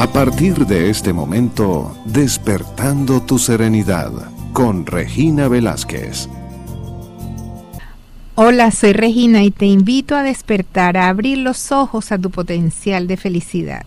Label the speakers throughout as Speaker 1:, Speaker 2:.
Speaker 1: A partir de este momento, Despertando tu Serenidad, con Regina Velázquez.
Speaker 2: Hola, soy Regina y te invito a despertar, a abrir los ojos a tu potencial de felicidad.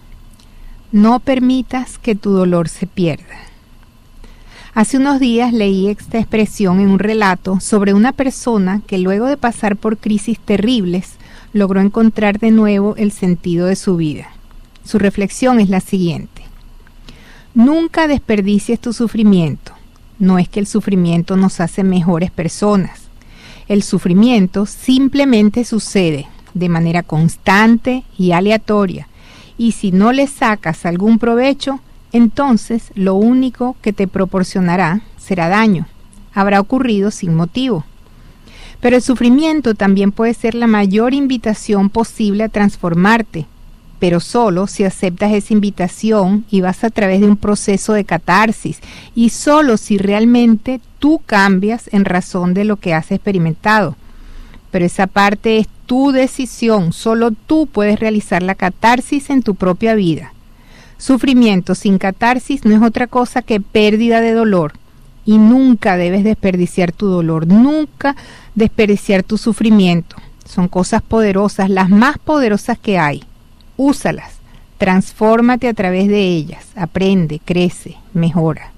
Speaker 2: No permitas que tu dolor se pierda. Hace unos días leí esta expresión en un relato sobre una persona que luego de pasar por crisis terribles, logró encontrar de nuevo el sentido de su vida. Su reflexión es la siguiente: nunca desperdicies tu sufrimiento. No es que el sufrimiento nos hace mejores personas. El sufrimiento simplemente sucede de manera constante y aleatoria, y si no le sacas algún provecho, entonces lo único que te proporcionará será daño. Habrá ocurrido sin motivo. Pero el sufrimiento también puede ser la mayor invitación posible a transformarte, pero solo si aceptas esa invitación y vas a través de un proceso de catarsis, y solo si realmente tú cambias en razón de lo que has experimentado. Pero esa parte es tu decisión, solo tú puedes realizar la catarsis en tu propia vida. Sufrimiento sin catarsis no es otra cosa que pérdida de dolor, y nunca debes desperdiciar tu dolor, nunca desperdiciar tu sufrimiento. Son cosas poderosas, las más poderosas que hay. Úsalas, transfórmate a través de ellas, aprende, crece, mejora.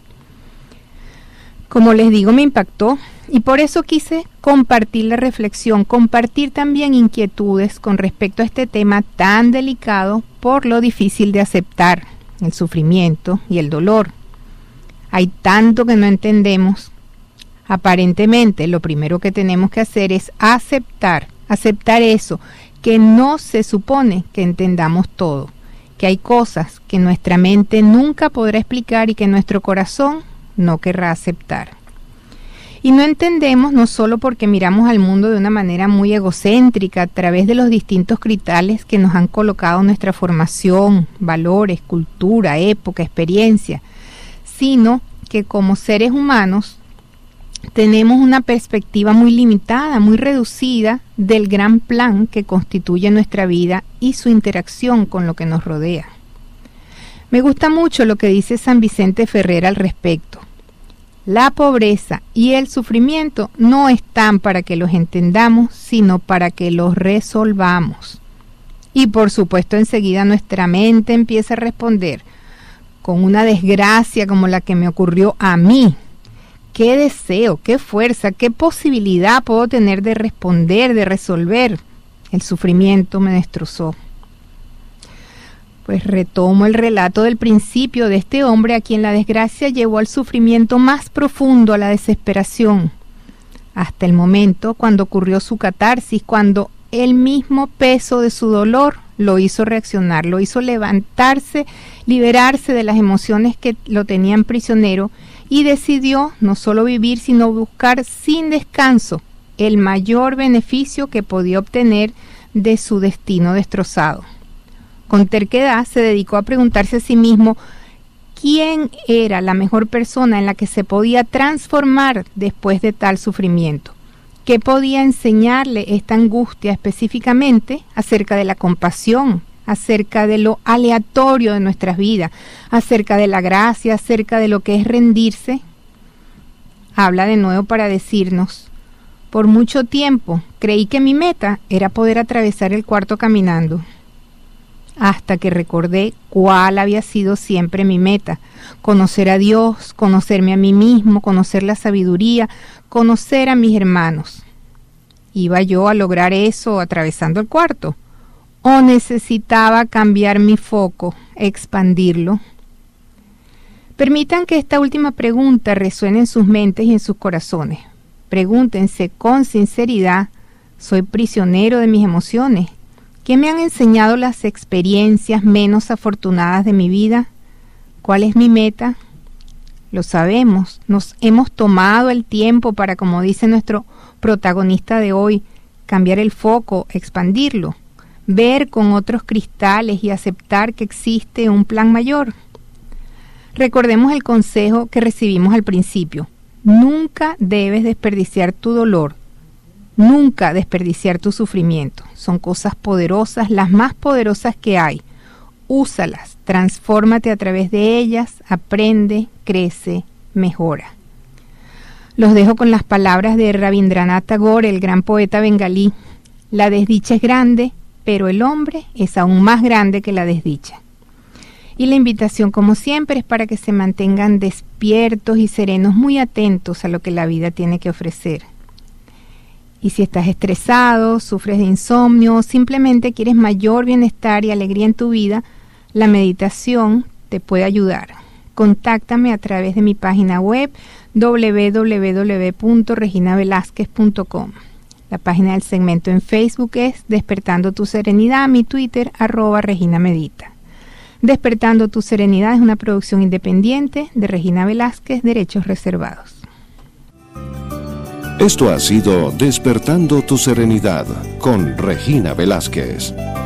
Speaker 2: Como les digo, me impactó y por eso quise compartir la reflexión, compartir también inquietudes con respecto a este tema tan delicado por lo difícil de aceptar, el sufrimiento y el dolor. Hay tanto que no entendemos. Aparentemente, lo primero que tenemos que hacer es aceptar eso, que no se supone que entendamos todo, que hay cosas que nuestra mente nunca podrá explicar y que nuestro corazón no querrá aceptar. Y no entendemos no solo porque miramos al mundo de una manera muy egocéntrica a través de los distintos cristales que nos han colocado nuestra formación, valores, cultura, época, experiencia, sino que como seres humanos tenemos una perspectiva muy limitada, muy reducida del gran plan que constituye nuestra vida y su interacción con lo que nos rodea. Me gusta mucho lo que dice San Vicente Ferrer al respecto. La pobreza y el sufrimiento no están para que los entendamos, sino para que los resolvamos. Y por supuesto enseguida nuestra mente empieza a responder con una desgracia como la que me ocurrió a mí. ¿Qué deseo, qué fuerza, qué posibilidad puedo tener de responder, de resolver? El sufrimiento me destrozó. Pues retomo el relato del principio de este hombre a quien la desgracia llevó al sufrimiento más profundo, a la desesperación, hasta el momento cuando ocurrió su catarsis, cuando el mismo peso de su dolor lo hizo reaccionar, lo hizo levantarse, liberarse de las emociones que lo tenían prisionero, y decidió no solo vivir, sino buscar sin descanso el mayor beneficio que podía obtener de su destino destrozado. Con terquedad se dedicó a preguntarse a sí mismo quién era la mejor persona en la que se podía transformar después de tal sufrimiento. ¿Qué podía enseñarle esta angustia específicamente acerca de la compasión, acerca de lo aleatorio de nuestras vidas, acerca de la gracia, acerca de lo que es rendirse? Habla de nuevo para decirnos: por mucho tiempo creí que mi meta era poder atravesar el cuarto caminando, hasta que recordé cuál había sido siempre mi meta: conocer a Dios, conocerme a mí mismo, conocer la sabiduría, conocer a mis hermanos. ¿Iba yo a lograr eso atravesando el cuarto? ¿O necesitaba cambiar mi foco, expandirlo? Permitan que esta última pregunta resuene en sus mentes y en sus corazones. Pregúntense con sinceridad: ¿soy prisionero de mis emociones? ¿Qué me han enseñado las experiencias menos afortunadas de mi vida? ¿Cuál es mi meta? Lo sabemos, nos hemos tomado el tiempo para, como dice nuestro protagonista de hoy, cambiar el foco, expandirlo, ver con otros cristales y aceptar que existe un plan mayor. Recordemos el consejo que recibimos al principio: nunca debes desperdiciar tu dolor, nunca desperdiciar tu sufrimiento. Son cosas poderosas, las más poderosas que hay. Úsalas, Transfórmate a través de ellas, aprende, crece, mejora. Los dejo con las palabras de Rabindranath Tagore, el gran poeta bengalí. La desdicha es grande, pero el hombre es aún más grande que la desdicha. Y la invitación, como siempre, es para que se mantengan despiertos y serenos, muy atentos a lo que la vida tiene que ofrecer. Y si estás estresado, sufres de insomnio o simplemente quieres mayor bienestar y alegría en tu vida, la meditación te puede ayudar. Contáctame a través de mi página web www.reginavelazquez.com. La página del segmento en Facebook es Despertando tu Serenidad, mi Twitter, @ReginaMedita. Despertando tu Serenidad es una producción independiente de Regina Velázquez, derechos reservados.
Speaker 1: Esto ha sido Despertando tu Serenidad con Regina Velázquez.